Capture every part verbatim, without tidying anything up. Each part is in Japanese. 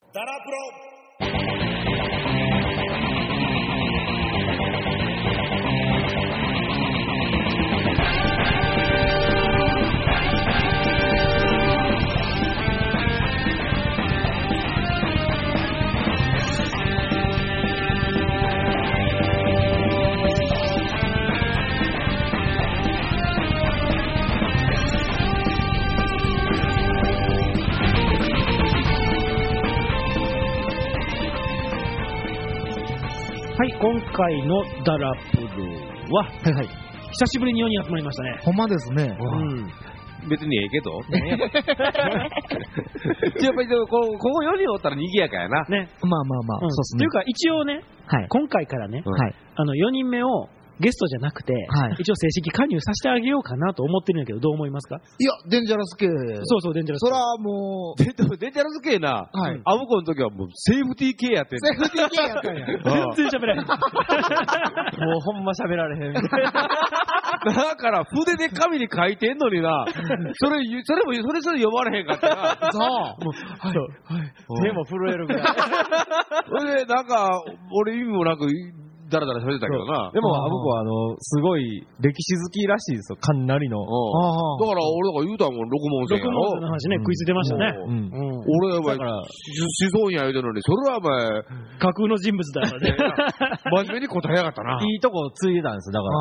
ダラプロ。 はい、今回のダラプロは、はいはい、久しぶりによにん集まりましたね。 ほんまですね。 うん。別にええけど。やっぱりここよにんおったら賑やかやな。 ね。 まあまあまあ、うん、そうですね。 というか一応ね、はい、今回からね、はい、あのよにんめをゲストじゃなくて、はい、一応正式加入させてあげようかなと思ってるんだけど、どう思いますか？ いや、デンジャラス系。 そうそう、デンジャラス系。 そらもう、 デンジャラス系な、はい、アブコの時はもうセーフティー系やってんセーフティー系やったんや。 全然喋らへん。もうほんま喋られへん。だから筆で紙に書いてんのにな、それ、それも、それそれ読まれへんかったら、 そう。もう、 はい、はい。手も震えるぐらい。それで、なんか、俺意味もなく、だらだら喋ってたけどな。 でも、あの子は、あの、すごい歴史好きらしいですよ、かなりの。だから、俺が言うたもん、六文線やろ。 六文線の話ね、食いついてましたね。 俺は、お前、子孫や言うてるのに、それはお前、 架空の人物だからね。 真面目に答えやがったな。 いいとこついてたんですよ、だから。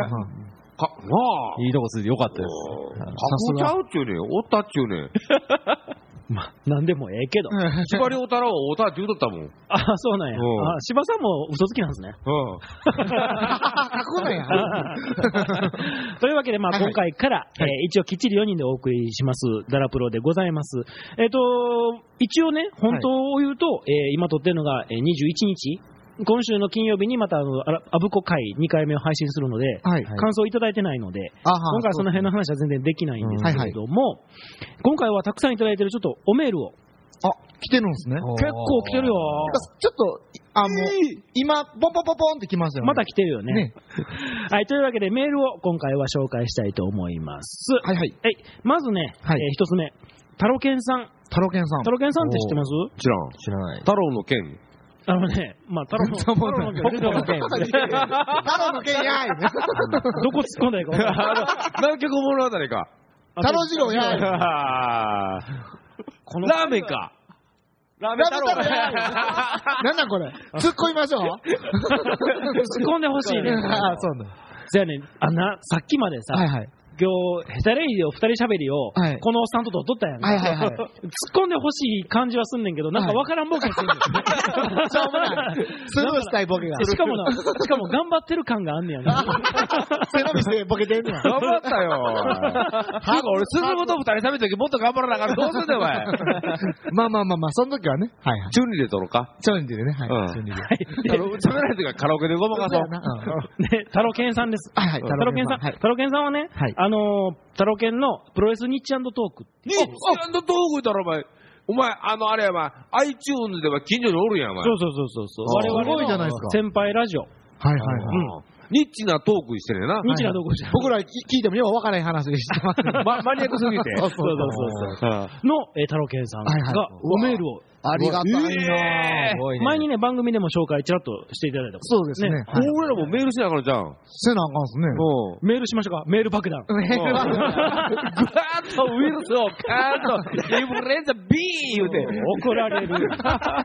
か、なあ。 いいとこついてよかったです。 架空ちゃうっちゅうねん、おったっちゅうねん。 まあ、なんでもええけど。 司馬遼太郎はおたって言うとったもん。 ああ、そうなんや。あ、司さんも嘘つきなんですね。 うん。 書くなや。 というわけで、まあ、今回から、はい、えー、一応きっちりよにんでお送りします、ダラプロでございます。えっと、一応ね、本当を言うと、はい、えー、今撮ってるのがにじゅういちにち。今週の金曜日にまたあのアブコ会にかいめを配信するので、はい、感想いただいてないので、今回はその辺の話は全然できないんですけれども、はいはい、今回はたくさんいただいてるちょっとおメールを。 あ、来てるんですね。 結構来てるよ。 ちょっと、あの、今、ポンポンポンポンって来ましたよね。 また来てるよね。ねはい、というわけでメールを今回は紹介したいと思います。 はいはい。 はい、まずね、はい、えー、一つ目、タロケンさん。 タロケンさん。 タロケンさんって知ってます？ 知らん。 知らない。 太郎の剣。 あのね、まあ、太郎の剣。太郎の剣。 太郎の剣やい。 どこ突っ込んだらいいか分からない。 南極物語か。 太郎次郎やい。 ラーメンか。ラーメン太郎やい。 なんなんこれ。突っ込みましょう。突っ込んでほしいね。 あ、そうだ。 じゃあね、あんな、さっきまでさ、はいはい。今日、ヘタレイディを二人喋りを、はい、このおっさんと撮っとったやんか。はいはいはい。突っ込んでほしい感じはすんねんけど、なんかわからんボケしてんねん。 しょうもない。スルーしたいボケが。 しかもな、しかも頑張ってる感があんねやん。 背伸びしてボケてんねん。 頑張ったよ。なんか俺、スズムと二人喋った時もっと頑張らなあかん。どうすんねん、お前。 まあまあまあまあ、その時はね。はいはい。 チュンリで撮ろうか。 チュンリでね。はい。チュンリで。 喋られてからカラオケでごまかそう。 ね、タロケンさんです。はいはい。タロケンさん。タロケンさんはね、あの、タロケンのプロレスニッチ&トーク。 ニッチ&トーク言ったらお前、お前、あの、あれやま、iTunes では近所におるやん、お前。 そうそうそうそう。我々の先輩ラジオ。 はいはいはい。 ニッチなトークしてるな。 ニッチなトークしてる。 僕ら聞いてもよう分からへん話してます。 マニアックすぎて。 そうそうそうそう。の、タロケンさんがおメールを。 ありがたいなぁ。前にね、番組でも紹介ちらっとしていただいた。 そうですね。 俺らもメールしながらじゃん。 せなあかんすね。 メールしましょうか。メール爆弾。 ぐわーっとウイルスをカーッと、インフルエンザ B 言うて。 怒られる。インフルエン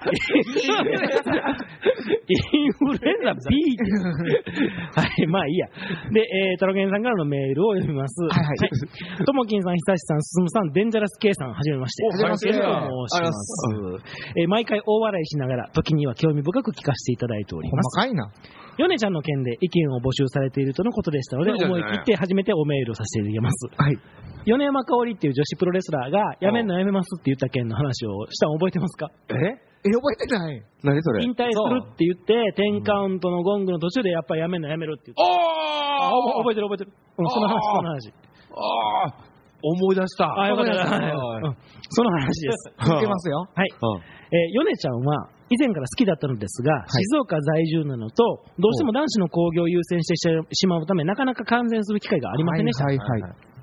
ザ B って。はい、まあいいや。で、えー、タロケンさんからのメールを読みます。はいはい。ともきんさん、ひさしさん、すすむさん、デンジャラス K さん、はじめまして。 はじめまして。 申します。えー、毎回大笑いしながら時には興味深く聞かせていただいております。 細かいな。 ヨネちゃんの件で意見を募集されているとのことでしたので、思い切って初めておメールをさせていただきます。はい。米山香織っていう女子プロレスラーがやめんのやめますって言った件の話をしたの覚えてますか？ え？ え、覚えてない。 何それ？ 引退するって言って、テンカウントのゴングの途中でやっぱりやめんのやめるって言って。 ああ！覚えてる覚えてる。うん、その話、その話。 ああ。思い出した。 あ、よかった。その話です。 続けますよ。 はい。えー、ヨネちゃんは以前から好きだったのですが、はい、静岡在住なのと、どうしても男子の興行を優先してしまうため、なかなか観戦する機会がありませんでした。はいはいはい、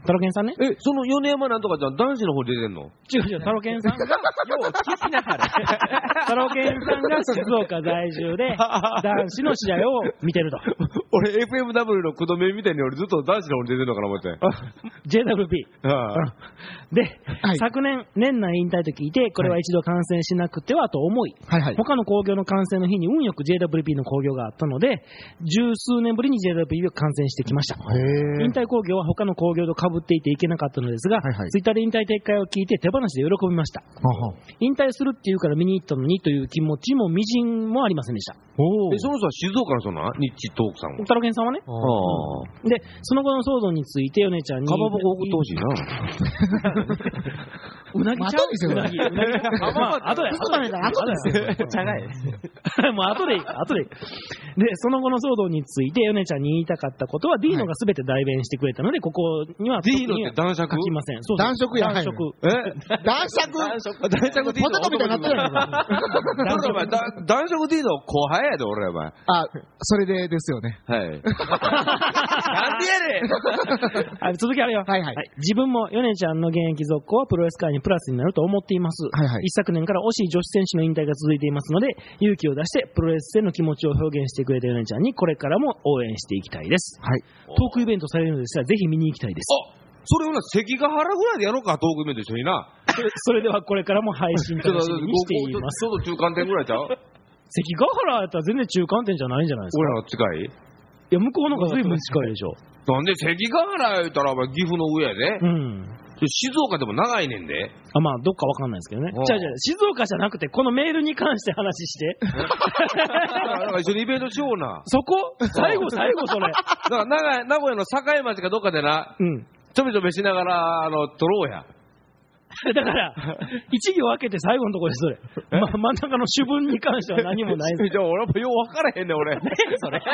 タロケンさんね。 え、その米山なんとかじゃん、男子の方出てんの？ 違う違う、タロケンさんが、よう聞きながら。タロケンさんが静岡在住で、男子の試合を見てると。 俺 エフエムダブリュー のくどめみたいに俺ずっと男子の方に出てんのかな思って。 ジェイダブリューピー。 ああで、 はい、 昨年、年内引退と聞いて、これは一度観戦しなくてはと思い、 はいはい。 他の興行の観戦の日に運よく ジェイダブリューピー の興行があったので、十数年ぶりに ジェイダブリューピー を観戦してきました。引退興行は他の興行と被っていていけなかったのですが、 はいはい、 ツイッターで引退撤回を聞いて手放しで喜びました。 はは引退するっていうから見に行ったのにという気持ちもみじんもありませんでした。 え、その人は静岡の人なニッチトークさんは。 タロケンさんはね。 ああ。 で、その後の騒動について、ヨネちゃんに。 かまぼこ送ってほしいな。 うなぎちゃううなぎ。うなぎ。まあ、後で、後で、後で。 ちゃがい。 もう後でいい、後でいい。で、その後の騒動について、ヨネちゃんに言いたかったことは、ディーノが全て代弁してくれたので、ここには。 ディーノって男爵？ 書きません。そう男爵や。 男爵。 え男爵男爵ディーノ。 ポテトみたいになってるやんか。 男爵ディーノ後輩やで、俺らお前。 あ、それでですよね。 はい。なんでやねん。 あ、続きあるよ。 はいはい。 自分もヨネちゃんの現役続行はプロレス界にプラスになると思っています。 はいはい。 一昨年から惜しい女子選手の引退が続いていますので、勇気を出してプロレスへの気持ちを表現してくれたヨネちゃんにこれからも応援していきたいです。 はい。 トークイベントされるのでしたらぜひ見に行きたいです。 あ、それをな、関ヶ原ぐらいでやろうか、トークイベント一緒にな。 それではこれからも配信楽しみにしています。 ちょっと中間点ぐらいちゃう？ 関ヶ原やったら全然中間点じゃないんじゃないですか。 俺らの近い？ いや、向こうの方が随分近いでしょ。 なんで関ヶ原言ったらお前岐阜の上やで。 うん。 静岡でも長いねんで。 あ、まあ、どっかわかんないですけどね。じゃあじゃあ、静岡じゃなくて、このメールに関して話して。 だから一緒にイベントしような。 そこ最後、最後、それ。 だから名古屋の境町かどっかでな、 うん。 ちょめちょめしながら、あの、撮ろうや。 だから、一行分けて最後のところでそれ。ま、真ん中の主文に関しては何もないです。 じゃあ俺もよう分からへんねん、俺。 それ。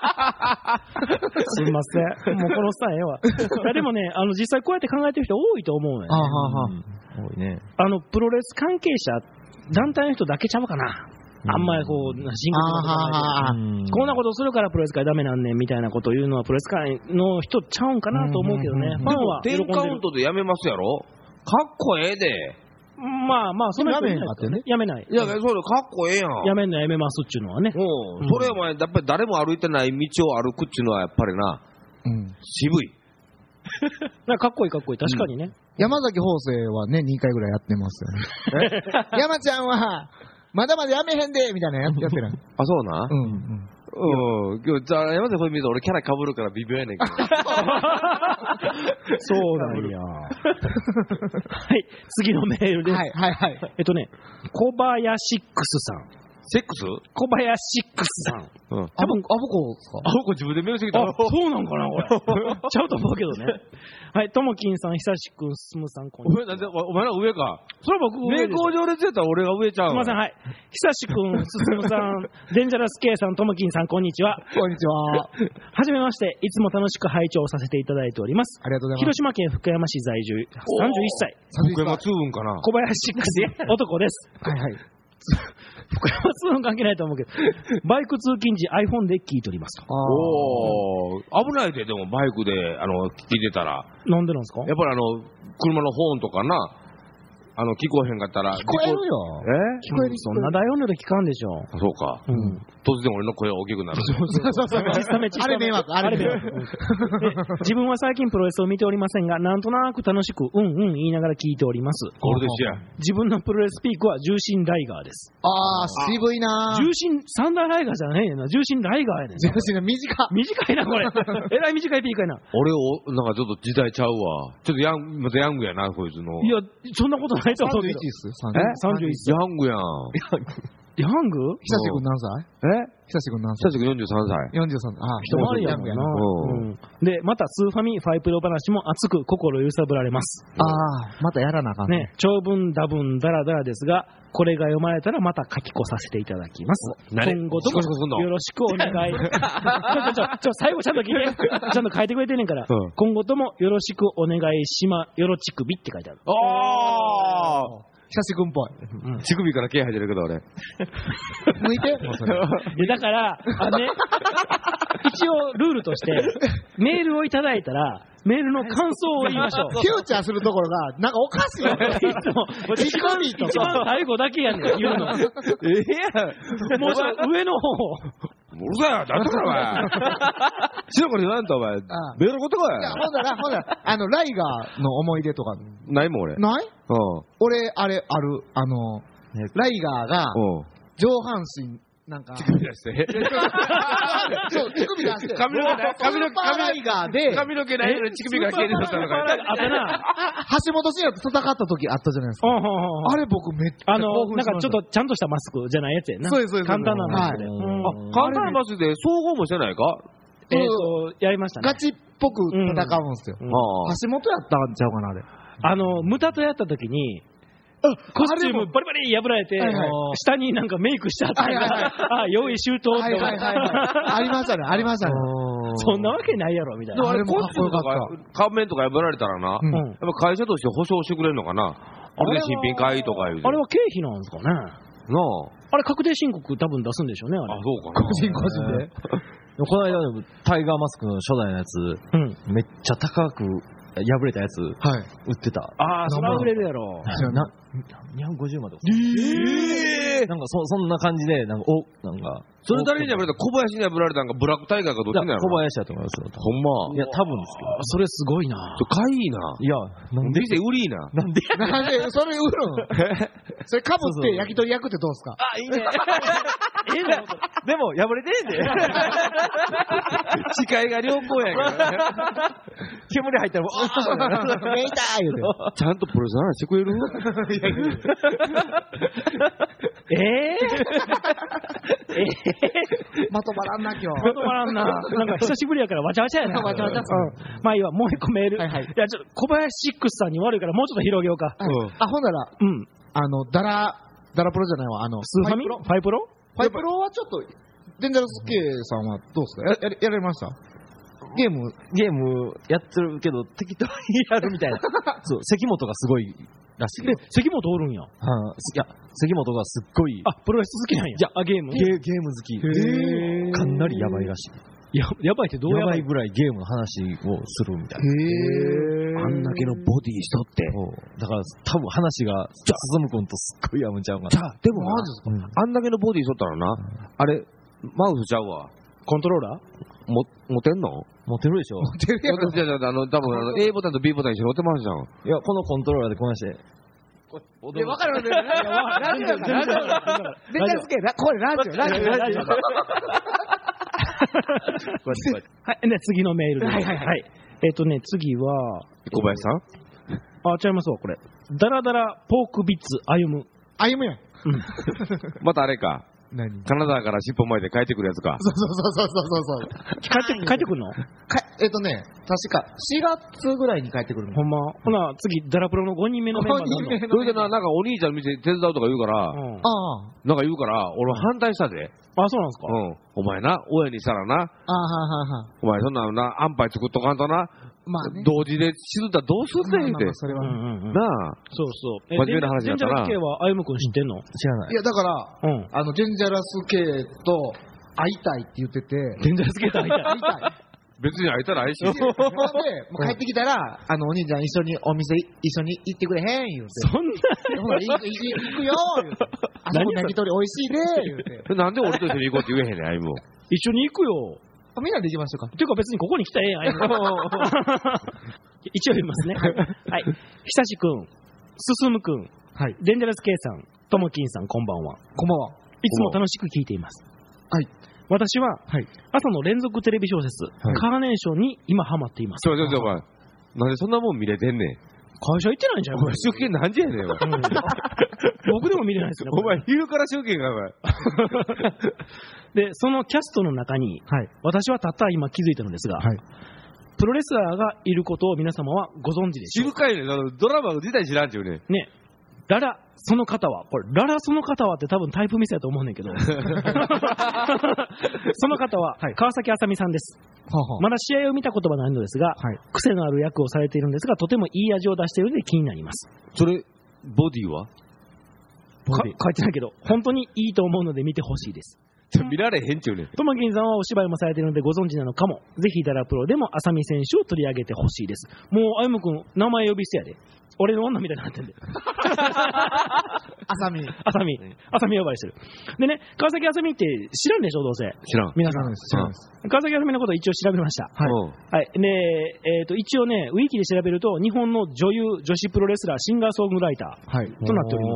すみません。もうこのスタイルええわ。いやでもね、あの、実際こうやって考えてる人多いと思うのよ、ね。 あはは。 多いね。 あの、プロレス関係者、団体の人だけちゃうかな。あんまりこう、深刻なことないけど、こんなことするからプロレス界ダメなんねんみたいなことを言うのはプロレス界の人ちゃうんかなと思うけどね。ファンは喜んでる。 テンカウントでやめますやろ？かっこええで。 まあまあ、その人やめへんかってね。 やめない。 いや、そうだ、かっこええやん。 やめんのやめますっていうのはね。 うん。それはやっぱり誰も歩いてない道を歩くっていうのはやっぱりな、 うん。 渋い。 かっこいいかっこいい。確かにね。 山崎邦生はね、にかいぐらいやってますよね。山ちゃんは、まだまだやめへんでみたいなややってる。 あ、そうな。 うん。うんうん。今日、じゃあ、山崎これ見ると俺キャラ被るから微妙やねんけど。 そうなんや。はい、次のメールです。 はい、はい、はい。 えっとね、小林ックスさん。 セックス？ 小林ックスさん。 うん。 あぼ、あぼこですか？ あぼこ自分でメールしてきた。 あ、そうなんかな、これ。ちゃうと思うけどね。はい、ともきんさん、久しくん、すむさん、こんにちは。 お前、なんで、お前ら上か。 それは僕上名工上列やったら俺が上ちゃう。 すみません、はい。久しくん、すむさん、デンジャラス K さん、ともきんさん、こんにちは。 こんにちは。 はじめまして、いつも楽しく拝聴させていただいております。 ありがとうございます。 広島県福山市在住、さんじゅういっさい。 福山通運かな。 小林ックス男です。 はいはい。 福山通運関係ないと思うけど、バイク通勤時 iPhone で聞いておりますと。 おー、危ないで、でもバイクで、あの、聞いてたら。 なんでなんですか？ やっぱりあの、車のホーンとかな、あの、聞こえへんかったら。 聞こえるよ。 え聞こえる。 そんな大音量で聞かんでしょ。 そうか。 うん。 突然俺の声が大きくなる。 そうそうそう。あれ迷惑、あれ迷惑。 自分は最近プロレスを見ておりませんが、なんとなく楽しく、うんうん言いながら聞いております。 これですや。 自分のプロレスピークは重心ライガーです。 あー、渋いなー。 重心、サンダーライガーじゃねえねんな。重心ライガーやねん。 重心が短い。 短いな、これ。えらい短いピークやな。 俺を、なんかちょっと時代ちゃうわ。ちょっとヤン、またヤングやな、こいつの。 いや、そんなことないと思うけど。 えさんじゅういっさい。 ヤングやん。 ヤング久しくん何歳え久しくん何歳久しくんよんじゅうさんさい。 よんじゅうさん。ああ、 一回りやもんな。 うんうんで、また、スーファミ、ファイプロ話も熱く心揺さぶられます。 ああ、またやらなあかんね。長文、多文、だらだらですが、これが読まれたらまた書き越させていただきます。 何今後ともシコシコすんのよろしくお願い。ちょ、ちょ、ちょ、ちょ、最後ちゃんと聞いて。ちゃんと書いてくれてんねんから。 うん今後ともよろしくお願いしま、よろちくびって書いてある。 あ久しくんっぽい。 あ乳首から毛生えてるけど俺。 向いてもうそれ。 で、だから、あね、 一応ルールとしてメールをいただいたらメールの感想を言いましょう。 フューチャーするところが、なんかおかしいよ。 いつも乳首と一番か。 最後だけやねん言うの。 ええやん。 もうちょっと上の方。 うるさいよ、だったらお前。白子に言わんとお前。メールことかいや、 や。 ほんなら、ほんなら、あの、ライガーの思い出とか、 ないもん俺。うん。 ない俺、あれ、ある、あの、ライガーが、 うん。 上半身、なんか、 乳首出して。 そう、乳首出して、 髪の毛、髪の毛、 スーパーライガーで、 髪の毛ないのに乳首が消えてたのか。 あったな。 橋本真也と戦った時あったじゃないですか。 うんうんうんあれ僕めっちゃあの興、奮しましたなんかちょっとちゃんとしたマスクじゃないやつやな。 そうですそうです簡単なマスクで。 はいうんあ、簡単なバスで総合もしてないか？ えっと、やりましたねガ。チっぽく戦うんですよ。 うんああ。 橋本やったんちゃうかな、あれ。 あの、ムタとやった時に、コスチュームバリバリ破られて、 はいはい下になんかメイクしてあったかはいはいら、あ、用意周到ってはいはいはいはい。ありましたね、ありましたね。 そんなわけないやろ、みたいな。 でもあれ、 あれもかっコスチュームとこよかっか、顔面とか破られたらな、 うんうんやっぱ会社として保証してくれるのかな。これで新品買いとか言うて。 あれは経費なんですかね。 なあ。 あれ確定申告多分出すんでしょうね、あれ。 あ、そうかな。 個人個人で。 この間のタイガーマスクの初代のやつ、 うん。 めっちゃ高く破れたやつ売はい。 ってた。 ああ、それは売れるやろ。 なにひゃくごじゅうまんとか。 ええなんかそそんな感じで、なんか、お、なんか。 それ誰に破られた？小林に破られたんか、ブラックタイガーかどっちにやろ？ 小林やと思いますよ。 ほんま。 いや、多分ですけど。 それすごいな。 ちょ買いいな。 いや、なんで、 店売りいな。 なんで、 なんで、それ売るんそれかぶって焼き鳥焼くってどうですか？ あ、いいね。ええな。 でも、破れてんで。 視界が良好やけどね。 煙入ったら、わーめいたー言うて。 ちゃんとプロレスの話してくれる？ ええええまとまらんな、今日。 まとまらんな。なんか久しぶりやからわちゃわちゃやな。 わちゃわちゃっすうんまあいいわ、もう一個メール。 はいはいいや、ちょっと小林シックスさんに悪いからもうちょっと広げようか。 はいあ、ほんなら、 うん。 あの、ダラ、ダラプロじゃないわ、あの、 スーファミフファイプロァイプロはちょっと、デンジャラス K さんはどうですかや、ややられましたゲーム、 ゲームやってるけど、適当にやるみたいな。そう、関本がすごいらしい。 で、関本おるんや。 はあ、いや、関本がすっごい、 あ、プロレス好きなんや。 いやあ、ゲームゲーゲーム好き。 へーかなりやばいらしい。 ややばいってどうやばいやばいぐらいゲームの話をするみたいな。 へあんだけのボディしとって。 だから、多分話が、進む君とすっごい合うんちゃうかな。 じゃあ、でもなマジですかうんあんだけのボディしとったらな、あれ、マウスちゃうわ。 コントローラーも、持てんの持ってるでしょ。 テレビ持てじゃあ、あの、多分あの、A ボタンと B ボタン一緒に持ってますじゃん。 いや、このコントローラーでこなして。 で、わかるわかる。ラジオか、ラジオか。デンジャラス K、ラこれラジオ、ラジオ、ラジオ。 はい、ね、次のメールです。 はいはいはいえっとね、次は、 小林さんあ、ちゃいますわ、これ。ダラダラポークビッツ歩む。 歩むやん。 またあれか。 何カナダから尻尾巻いて帰ってくるやつか。 そうそうそうそうそうそう。 帰って、帰ってくんのかえっとね、確かしがつぐらいに帰ってくるの。 ほんま。ほな、次、ダラプロのごにんめのメンバーになるのそれでな、なんかお兄ちゃんの店手伝うとか言うから、 うんああ。 なんか言うから、俺反対したで。 あ、そうなんですかうん。お前な、親にしたらな、 ああ、はあはあはあ。 お前そんなのな、安牌作っとかんとな、 まあね。 同時で沈んだらどうすんねんって。 それは。 うんうんうん。 なあ。 そうそう。え真面目な話だったなデンジャラス系は歩夢君知ってんの知らないい。や、だから、 うん。 あの、デンジャラス K と会いたいって言ってて、 デンジャラス系と会いたい。 会いたい。 別に会えたら会えし。 で、もう帰ってきたら、あの、お兄ちゃん一緒にお店一緒に行ってくれへん言うて。 そんな、 ほら、行く行くよ言うて。あそこ焼き鳥美味しいで言うて。 なんで俺と一緒に行こうって言えへんねん、あいも。 一緒に行くよ。 あみんなで行きましょうか。 ていうか別にここに来たらええやん、歩夢一応言いますね。はい。久しくん、進むくん、 はい。 デンジャラス K さん、ともきんさん、こんばんは。 こんばんは。 いつも楽しく聞いています。 はい。 私は、 はい。 朝の連続テレビ小説、 はいカーネーションに今ハマっています。 ちょちょちょ、お前。なんでそんなもん見れてんねん。 会社行ってないんじゃん、 お前、集計何時やねん、お前。 うん僕でも見れないですね。 お前、昼から集計が、お前。 で、そのキャストの中に、 はい。 私はたった今気づいたのですが、 はい。 プロレスラーがいることを皆様はご存知でしょう知るかいねん。あのドラマ自体知らんちゅうねん。 ね。ララ、その方は、これ、ララその方はって多分タイプミスやと思うねんけど、その方ははい川崎あさみさんです。 はあはあまだ試合を見たことはないのですが、 はい。 癖のある役をされているんですが、とてもいい味を出しているので気になります。 それ、ボディはか書いてないけど、本当にいいと思うので見てほしいです。 見られへんちゅうねん。 トマキンさんはお芝居もされているのでご存知なのかも。ぜひダラプロでも浅見選手を取り上げてほしいです。もう、あゆむくん、名前呼び捨てやで。俺の女みたいになってんで。 あさみ。 あさみ。あさみ呼ばれしてる。でね、川崎あさみって知らんでしょ、どうせ。 知らん。 皆さん。 知らないです。 川崎あさみのことを一応調べました。 はい。 はい。で、えっ、ー、と、一応ね、ウィキで調べると、日本の女優、女子プロレスラー、シンガーソングライター。 はい。 となっております。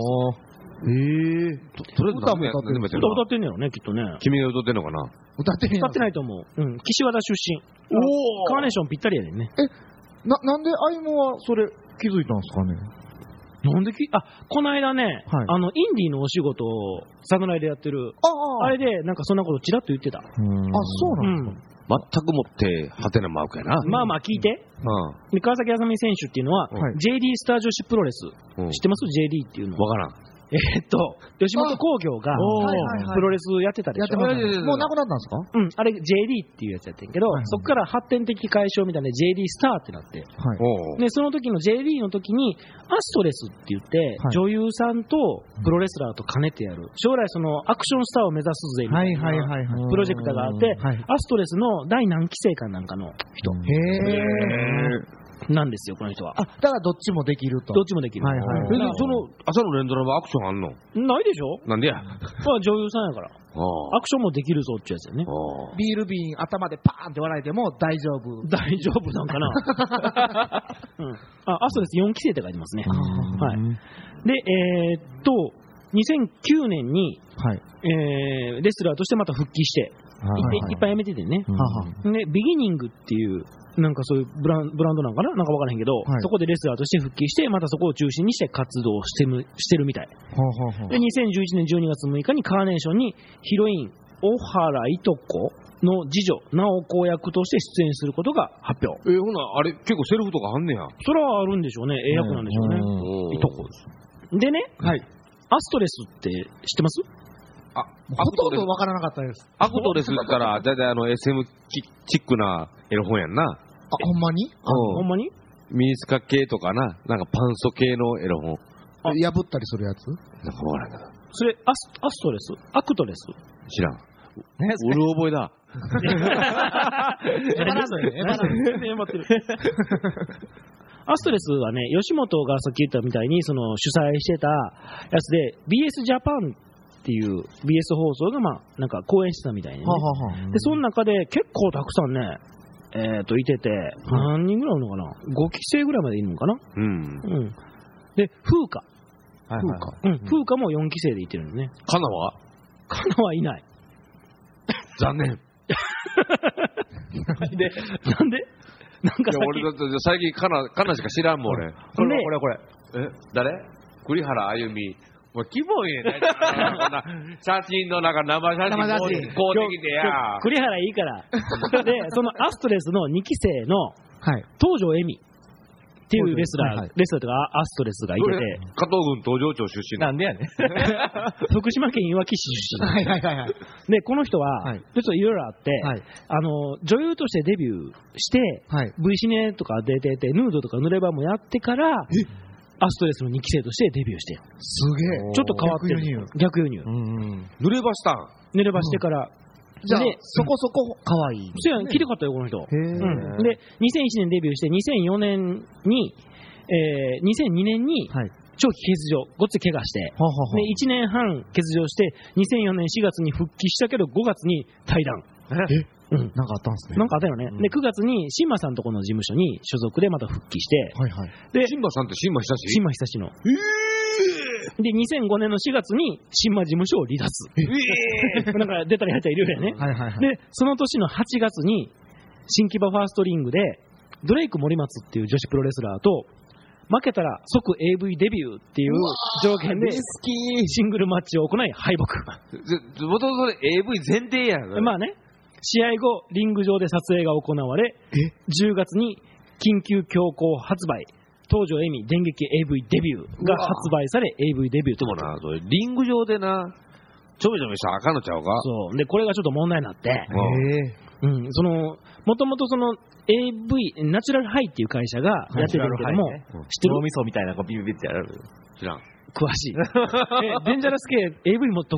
ええとりあえず歌も歌ってる。 歌歌ってんねやろね、きっとね。 君が歌ってんのかな。 歌ってへん。 歌ってないと思う。うん。岸和田出身。 おお。 カーネーションぴったりやねんね。 え、な、なんであいもはそれ気づいたんですかね。 なんでき、あ、この間ね、はい、あの、インディーのお仕事を、侍でやってる、ああれで、なんかそんなことちらっと言ってた。あ、 そうなんですか。 全くもって、ハテナマークやな。 まあまあ聞いて。うん、川崎あさみ選手っていうのは、はい、ジェーディー スター女子プロレス。うん、知ってます ?ジェーディー っていうの。 わからん。 えー、っと、吉本興業がプロレスやってたでしょ。 やってます。もうなくなったんですか？ うん、あれ ジェーディー っていうやつやってんけど、はいはい、そこから発展的解消みたいな ジェーディー スターってなって、はい、で、その時の ジェーディー の時にアストレスって言って、はい、女優さんとプロレスラーと兼ねてやる。将来そのアクションスターを目指すぜみたいなプロジェクターがあって、はいはい、アストレスの第何期生かなんかの人。へー。なんですよ、この人は。 あ、だからどっちもできると。 どっちもできる。はいはい。 で、その、朝の連ドラはアクションあんの？ ないでしょ？ なんでや。 まあ女優さんやから。アクションもできるぞってやつやね。 ビール瓶頭でパーンって割られても大丈夫。 大丈夫なんかな。うん。あ、アストレスよんきせいって書いてますね。はい。で、えー、っと、にせんきゅうねんに、はい、えー、レスラーとしてまた復帰して、いっぱい辞めててね。で、ビギニングっていう、なんかそういうブラン、ブランドなんかななんかわからへんけど、はい、そこでレスラーとして復帰して、またそこを中心にして活動してむしてるみたい。はあはあ、で、にせんじゅういちねんじゅうにがつむいかにカーネーションにヒロイン、小原いとこの次女、直子役として出演することが発表。 えー、ほな、あれ、結構セリフとかあんねや。 それはあるんでしょうね。ええ役なんでしょうね。いとこです。でね、はい、アストレスって知ってます？ あ、ほとんどわからなかったです。 アクトレスって言ったら、だいたいあの エスエム チックなエロ本やんな。あ、 ほんまに？ ほんまに？ ミニスカ系とかな、なんかパンソ系のエロ本。 あ、破ったりするやつ？ なんかわからんけど。 それ、アス、アストレス？アクトレス？ 知らん。うる覚えだ。 えばらずね。えばらずね。ってる。アストレスはね、吉本がさっき言ったみたいに、その主催してたやつで、ビーエス ジャパンっていう ビーエス 放送が、まあ、なんか講演してたみたいにね。はははで、その中で結構たくさんね、えっと、いてて、何人ぐらいいるのかな ?ご 期生ぐらいまでいるのかなうん。うん。で、風花。 はいはいはい、 風花。うん。風花もよんきせいでいてるのね。 カナはカナはいない。 残念。 なんでなんでなんかいや、俺だって最近カナ、カナしか知らんもん、俺。これ、これ、これ。え、誰？栗原あゆみ。もう、気分ええね。写真の中、生写真、生写真。こうできてや。 栗原いいから。で、そのアストレスのにきせいの、はい、東條恵美っていうレスラー、はいはい、レスラーとかアストレスがいてて。 加藤郡東条町出身なんでやねん。福島県いわき市出身。はいはいはいはい。で、この人は、はい、ちょっといろいろあって、はい、あの、女優としてデビューして、はい、V シネとか出てて、ヌードとか濡れ場もやってから、アストレスのにきせいとしてデビューしてすげえ。 ちょっと変わってる。逆輸入。 逆輸入。濡れ場したん濡れ場してから。 じゃあ、そこそこ可愛い。 そうやん、きれかったよ、この人。へうん。で、にせんいちねんデビューして、にせんよねんに、えー、にせんにねんに、長期欠場、ごっつい怪我して、はははで、いちねんはん欠場して、にせんよねんしがつに復帰したけど、ごがつに退団。 えうん、なんかあったんですね。 なんかあったよね。うん、で、くがつに、新馬さんとこの事務所に所属でまた復帰して、はいはい。 で、新馬さんって新馬久し新馬久しの。えー、で、にせんごねんのしがつに、新馬事務所を離脱。えー、なんか出たり入ったりいるよね。はいはいはい。で、その年のはちがつに、新木場ファーストリングで、ドレイク森松っていう女子プロレスラーと、負けたら即 エーブイ デビューっていう条件でシングルマッチを行い敗北。 もともと エーブイ 前提やん。 まあね。試合後、リング上で撮影が行われ、じゅうがつに緊急強行発売、東條恵美電撃 エーブイ デビューが発売され、エーブイ デビューともな、それリング上でな、ちょめちょめしたらあかんのちゃうか。 そう。で、これがちょっと問題になって、へうん、その、もともとその エーブイ、ナチュラルハイっていう会社がやってるけども、ね、知ってる？ 脳みそみたいなこうビビビってやる。 知らん。詳しい。え、デンジャラス系 エーブイ も得意？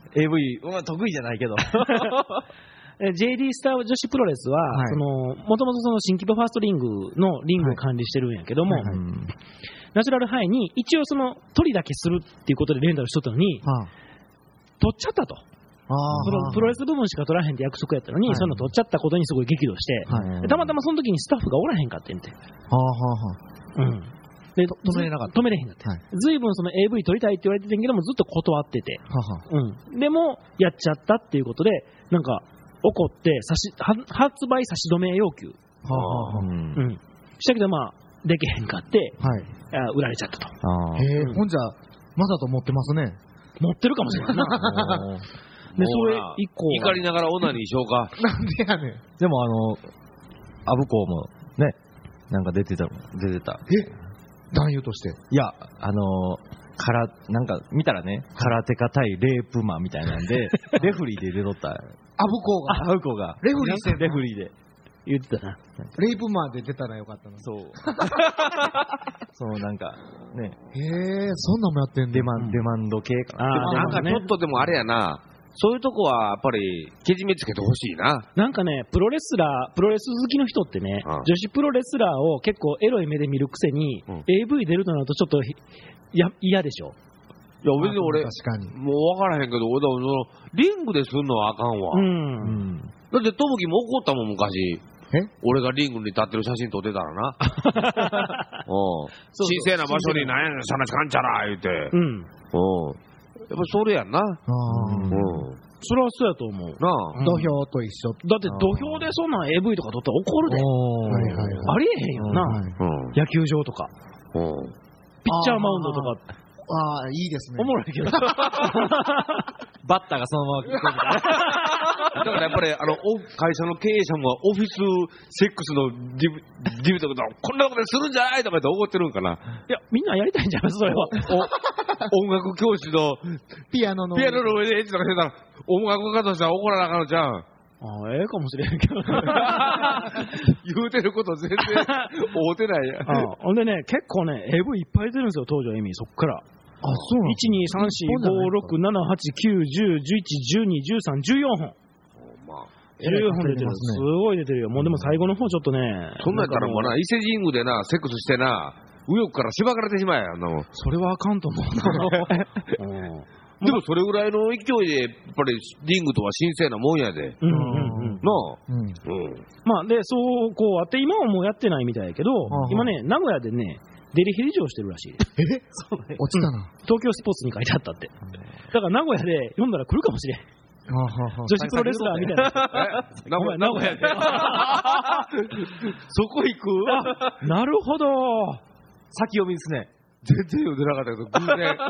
エーブイ、うん、得意じゃないけど。 え ジェーディー スター女子プロレスは、 はいその、もともとその新規ファーストリングのリングを管理してるんやけども、 はいはいはいうんナチュラルハイに一応その、取りだけするっていうことでレンタルしとったのに、 は取っちゃったと。 あ、あそのプロレス部分しか取らへんって約束やったのに、 はいその取っちゃったことにすごい激怒して、 はいでたまたまその時にスタッフがおらへんかってんて。 はあはあはうん。で、 止めれなかった止めれへんかって。 はいずいぶんその エーブイ 撮りたいって言われてたんけども、ずっと断ってて。 あ。はあはうん。でも、やっちゃったっていうことで、なんか、怒って差し、は発売差し止め要求。 あ。はあはあはうんうん。したけど、まあ、できへんかって、 あ。はい。 あ売られちゃったと。 あーへえ、 うんほんじゃ、まさと持ってますね。 持ってるかもしれないな。で、それ以降は。 怒りながらオナニーしようか。 なんでやねん。 でもあの、アブコもね、なんか出てた、出てた。 え男優として。 いや、あのから、なんか見たらね、空手家対レープマンみたいなんで、レフリーで出とった。 アブコーが。 アブコが。 レフリーしてんのレフリーで。 言ってたな。 レイプマンで出たらよかったのに。 そう。そう、なんか、ね、 へえ、そんなんもやってんデで。 マン、デマンド系かな。 あーでもなんかちょっとでもあれやな、そういうとこはやっぱりけじめつけてほしいな。 なんかね、プロレスラー、プロレス好きの人ってね、 うん女子プロレスラーを結構エロい目で見るくせに、 うんエーブイ 出るとなるとちょっとひや嫌でしょ。 いや別に俺、 確かに。 もう分からへんけど、俺だからそのリングですんのはあかんわ。 うん。 うん。 だってトムキも怒ったもん昔。 え俺がリングに立ってる写真撮ってたらな。うん。 そう神聖な場所になんやねん、さなちかんちゃら言うて。 うん。 うん。やっぱそれやんな。 あうあ。 ん。 それはそうやと思う。 なあ。 うん土俵と一緒。 だって土俵でそんなん エーブイ とか撮ったら怒るで。 おーはいはいはいありえへんよな。 はいうん。 野球場とか。 うん。 ピッチャーマウンドとか、 ああ、いいですね。 おもろいけど。 バッターがそのまま来てるから。 だからやっぱり、あの、お会社の経営者もオフィスセックスのディブ、ディブとか、こんなことするんじゃないとかって怒ってるんかな。 いや、みんなやりたいんじゃないそれは。 お音楽教師のピアノの。 ピアノの上でエッチとかしてたら、音楽家としては怒らなあかんのじゃん。 ああ、ええかもしれへんけど。 言うてること全然合うてないやん。 ああほんでね、結構ね、エーブイ いっぱい出るんですよ、東條エミ、そっから。 あ、そうなんいち、に、さん、よん、ご、ろく、なな、はち、きゅう、じゅう、じゅういち、じゅうに、じゅうさん、じゅうよんほん。 まあ、 じゅうよんほん出てる。すごい出てるよ。もうでも最後の方ちょっとね。 そんなんやったらもうな、伊勢神宮でな、セックスしてな、右翼からしばかれてしまえや、あんなもん。 それはあかんと思うな。うんでもそれぐらいの勢いで、やっぱりリングとは神聖なもんやで。 うんうんうん。 なあ。 うん。 うん。 まあ、で、そう、こうあって、今はもうやってないみたいやけどはあ、 今ね、名古屋でね、デリヘル場してるらしい。 え落ちたな。 東京スポーツに書いてあったって。だから名古屋で読んだら来るかもしれん。 はあはあはあ女子プロレスラーみたいな。 え名古屋、名古屋で。そこ行くなるほど。 先読みですね。 全然読んでなかったけど、偶然。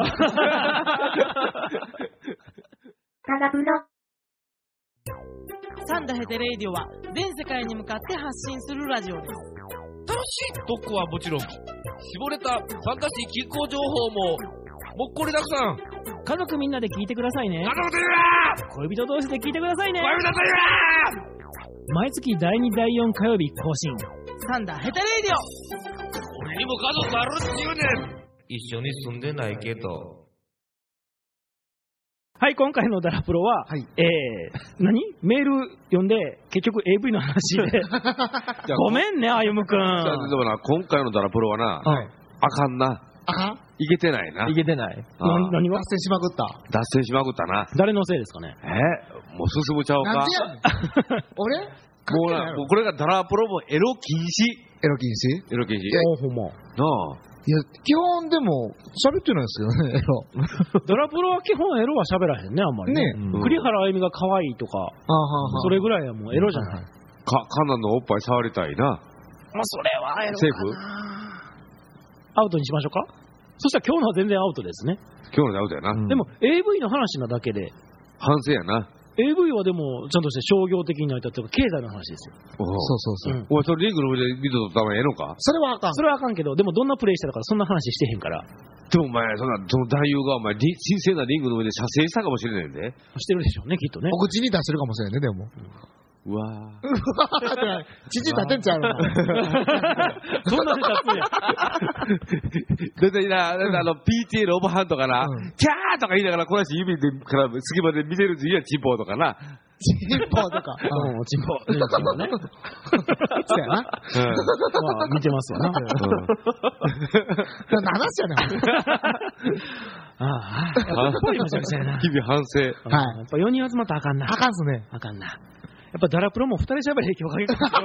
タダプロ。 サンダヘテレイディオは全世界に向かって発信するラジオです。 楽しい特攻はもちろん、絞れた参加し気候情報も、もっこりたくさん。 家族みんなで聞いてくださいね家。族と言うな恋人同士で聞いてくださいね。 恋人と言うな毎月だいに、だいよん火曜日更新。 サンダヘテレイディオ。 俺にも家族あるって言うねん。一緒に住んでないけど。 はい、今回のダラプロは、 はいえー、何メール読んで、結局 エーブイ の話で。ごめんね、歩夢くん。 じゃあでもな、今回のダラプロはな、 はい。 あかんな。 あかんいけてないな。 いけてない。 ああな何が脱線しまくった。 脱線しまくったな。 誰のせいですかね。 えもう進むちゃおうかなんで。やねん。俺もうな、もうこれがダラプロもエロ禁止。 エロ禁止エロ禁止。 おほんま。 なあ。 いや、基本でも、喋ってないですよね、エロ。 ダラプロは基本エロは喋らへんね、あんまりね。 ねうん栗原あゆみが可愛いとか、 あははそれぐらいはもうエロじゃない。 はいはいか、カナのおっぱい触りたいな。 まあ、それはエロセーフアウトにしましょうか。そしたら今日のは全然アウトですね。 今日のアウトやな。 うんでも エーブイ の話なだけで、 反省やな。 エーブイ はでもちゃんとして商業的になりたっていうか経済の話ですよ。 おうそうそうそう。 うんお前それリングの上でリドとったらええのかそれはあかん。 それはあかんけど、でもどんなプレイしてたからそんな話してへんから。 でもお前、そんな、その男優がお前、リ神聖なリングの上で射精したかもしれないんで。 してるでしょうね、きっとね。 お口に出してるかもしれんね、でも。 ううわぁ。父立てんちゃうの。 そんなに立つんや。 だってな、あの、ピーティー のおばはんとかな、 うんキャーとか言いながら、この人指で、から隙間で見てるやん、チンポとかな。 チンポとか。 うん、チンポ、チンポね。 そうやな。 まあ、見てますよな。 何の話やねん。 ああ、やっぱりめちゃくちゃやな。 日々反省。 はい。 やっぱよにん集まったらあかんな。 あかんっすね。 あかんな。やっぱダラプロもふたり喋り影響かけるから。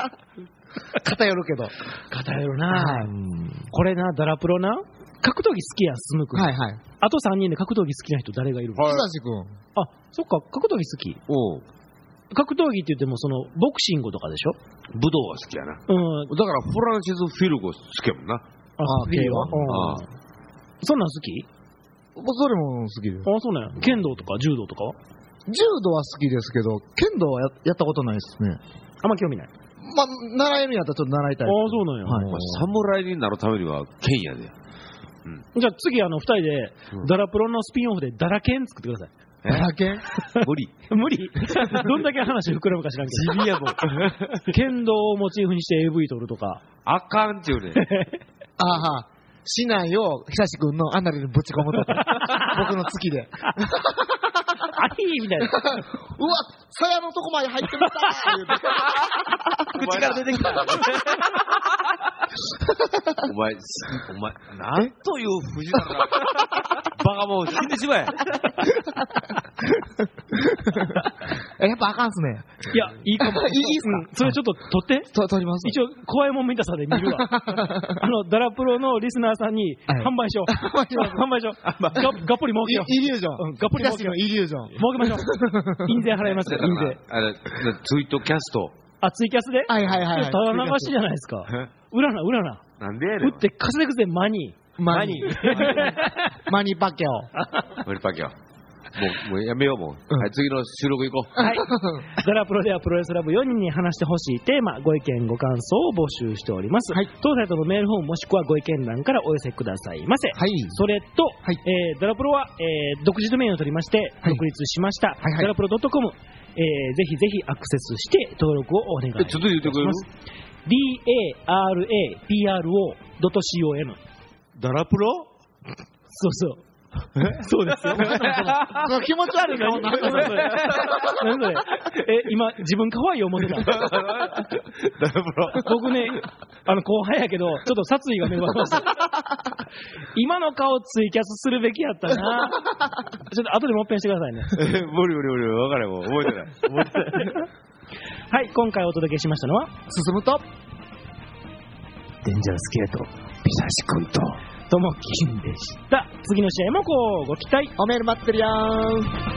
偏るけど。 偏るな、 はいこれな、ダラプロな、格闘技好きやん、スム君。 はいはい。 あとさんにんで格闘技好きな人誰がいるの？ はい木指君。 あ、そっか、格闘技好き。 おう格闘技って言っても、その、ボクシングとかでしょ？ 武道は好きやな。 うん。 だから、フランシス・フィルゴ好きやもんな。 あ、 あフィリはああうんそんなん好き？ 僕それも好きです。 あ、そうなんや。剣道とか柔道とかは柔道は好きですけど、剣道はややったことないですね。 あんま興味ない。 まあ、習えるんやったらちょっと習いたい。 ああ、そうなんや。 はいまあ侍になるためには剣やで。 じゃあ次、あの、二人で、ダラプロのスピンオフでダラケン作ってください。 だけ無理。 無理どんだけ話膨らむか知らんけど。 地味やもん。 剣道をモチーフにして エーブイ 撮るとか。 あかんちゅうねん。 あは。市内を久し君のアナルにぶち込むとか。僕の月で。 あいみたいな。 うわ、鞘のとこまで入ってました言うて口から出てきた。 お前、お前、なんという藤原な。バカもう死んでしまえ。 えやっぱあかんっすね。 いや、いいかも。 いいいいっすかうんそれちょっと撮って。 と、取ります。 一応、怖いもん見たさで見るわ。あの、ダラプロのリスナーさんにはい販売しよう。販売しよう。ががっぽり儲けよう。 イリュージョン。 うんがっぽり儲けよう。 東のイリュージョン。 儲けましょう。印税払いますよ、印税。 あれ、ツイートキャスト。 あ、ツイキャスではいはいはいはい。 ただ流しじゃないですか。裏な、裏な。 なんでやねん。 打って稼ぐぜ、マニー。 マニー。マニーパッキョ。 無理パキよ。もう、もうやめよう、もう。 うんはい、次の収録行こう。 はい。ダラプロではプロレスラブよにんに話してほしいテーマ、ご意見、ご感想を募集しております。 はい当サイトのメールフォームもしくはご意見欄からお寄せくださいませ。 はい。 それと、 はいえーダラプロは、えー独自ドメインを取りまして、 はい独立しました。 はいはいダラプロ .com、えーぜひぜひアクセスして登録をお願いいたえ、ちょっと言ってくれるします。ダラプロ ドットコムダラプロそうそう。そうですよ。 その気持ち悪い顔なんだそれ。 何それえ、今、自分可愛い思ってた。 ダラプロ。 僕ね、あの、後輩やけど、ちょっと殺意が芽生えました。今の顔ツイキャスするべきやったな。ちょっと後でもっぺんしてくださいね。 え、無理無理無理、分かれもう覚えてない。覚えてない。 はい、今回お届けしましたのは、 進むと、 デンジャラスケート、ピサシ君と、ともきんでした。次の試合もこうご期待。 おメール待ってるよーん。